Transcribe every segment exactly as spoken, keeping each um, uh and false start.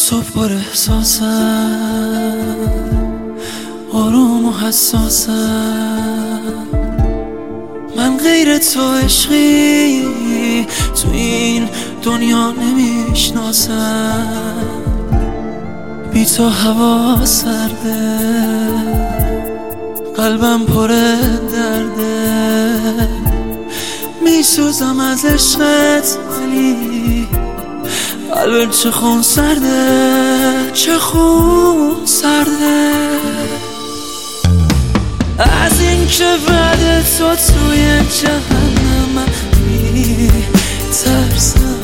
صبح پر احساسم، آروم و حساسم. من غیر تو عشقی تو این دنیا نمیشناسم. بی تو هوا سرده، قلبم پر درده. میسوزم از عشقت ولی قلبم چه خون سرده، چه خون سرده. از این که بعد تو توی جهنم میترسم.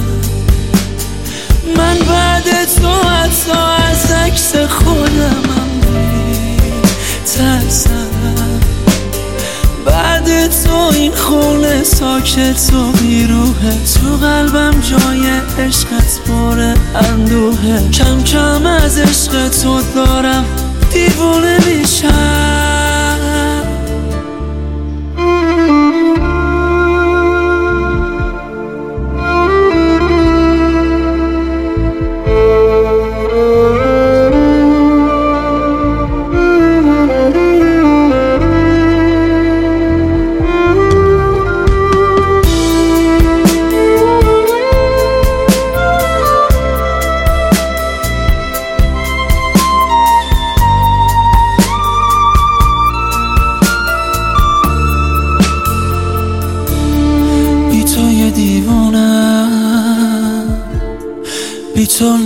من بعد تو حتی از عکس خودمم میترسم. بعد تو این خونه ساکت و بیروحه، تو قلبم جای عشقت پر اندوهه. کم کم از عشق تو دارم دیوونه میشم. دیوونم بی تو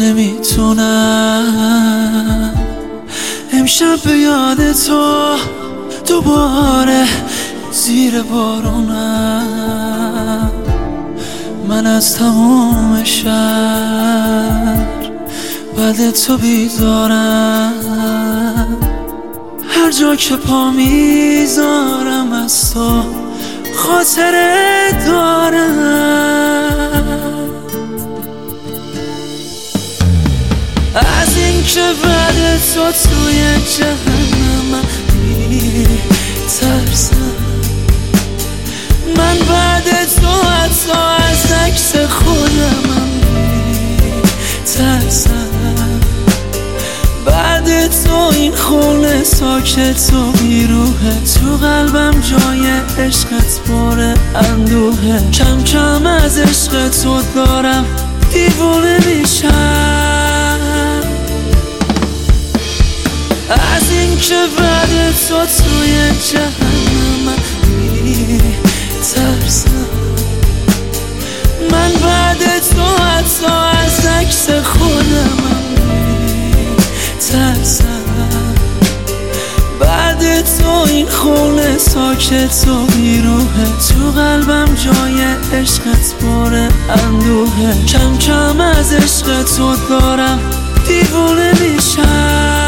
نمیتونم. امشب به یاد تو دوباره زیر بارونم. من از تموم شهر بعد تو بیزارم. هر جا که پا میذارم از تو خاطره دارم. از این که بعد تو توی جهنم میترسم. من بعد تو حتی از عکس خودمم میترسم. بعد تو این خونه ساکت و بیروحه، تو قلبم جای عشقت پر اندوهه. کم کم از عشق تو دارم دیوونه میشم. از این که بعد تو توی جهنم میترسم. من بعد تو حتی از عکس خودمم میترسم. بعد تو این خونه ساکت و بیروحه، تو قلبم جای عشقت پر اندوهه. کم کم از عشق تو دارم دیوونه میشم.